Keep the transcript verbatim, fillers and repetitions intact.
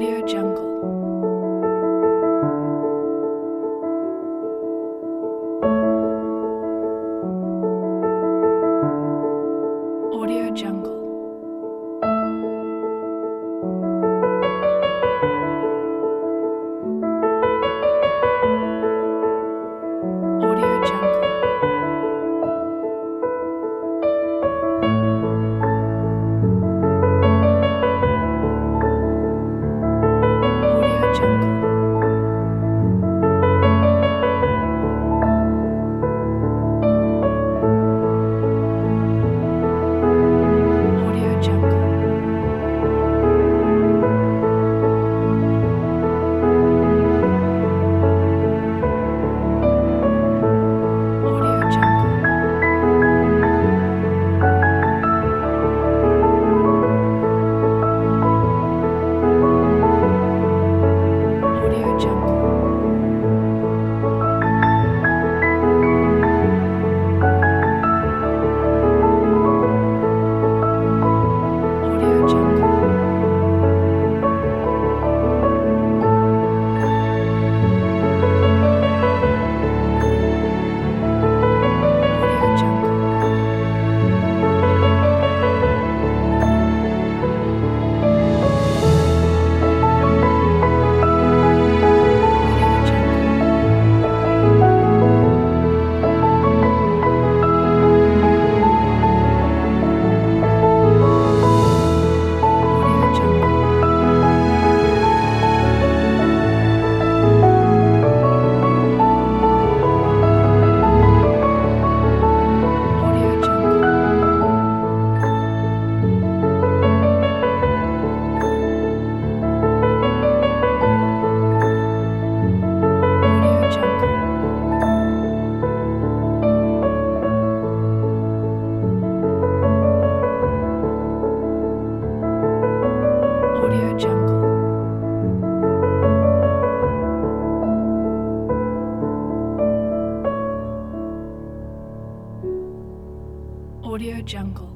Audio Jungle. Audio Jungle. Audio Jungle. Audio Jungle. Audio Jungle. Audio Jungle. Audio Jungle. Audio Jungle. Audio Jungle. Audio Jungle. Audio Jungle. Audio Jungle. Audio Jungle. Audio Jungle. Audio Jungle.